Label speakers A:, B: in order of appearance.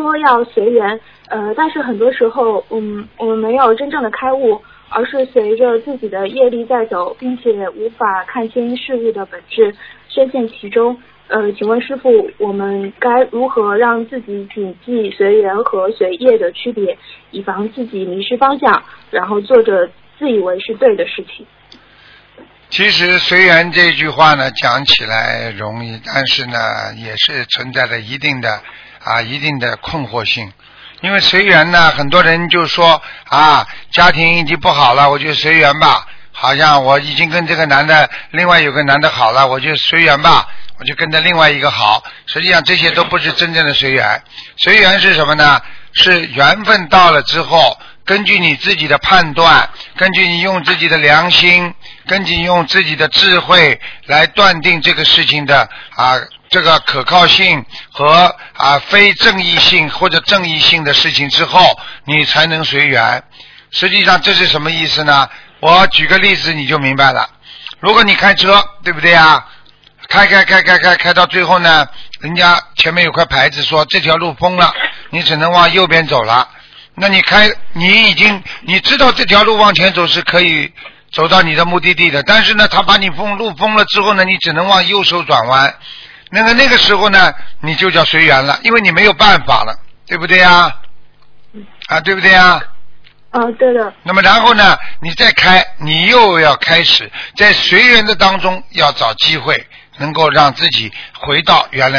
A: 说要随缘，但是很多时候，我们没有真正的开悟，而是随着自己的业力在走，并且无法看清事物的本质，深陷其中。请问师父，我们该如何让自己谨记随缘和随业的区别，以防自己迷失方向，然后做着自以为是对的事情？
B: 其实随缘这句话呢，讲起来容易，但是呢，也是存在着一定的困惑性。因为随缘呢，很多人就说家庭已经不好了，我就随缘吧。好像我已经跟这个男的，另外有个男的好了，我就随缘吧，我就跟着另外一个好。实际上这些都不是真正的随缘。随缘是什么呢？是缘分到了之后，根据你自己的判断，根据你用自己的良心，根据用自己的智慧来断定这个事情的这个可靠性和非正义性或者正义性的事情之后，你才能随缘。实际上这是什么意思呢？我举个例子你就明白了。如果你开车，对不对啊？开到最后呢，人家前面有块牌子说这条路封了，你只能往右边走了。那你知道这条路往前走是可以走到你的目的地的，但是呢，他把你路封了之后呢，你只能往右手转弯。那个时候呢，你就叫随缘了，因为你没有办法了，对不对呀？对不对呀？
A: 对的。
B: 那么然后呢，你再开，你又要开始在随缘的当中要找机会，能够让自己回到原来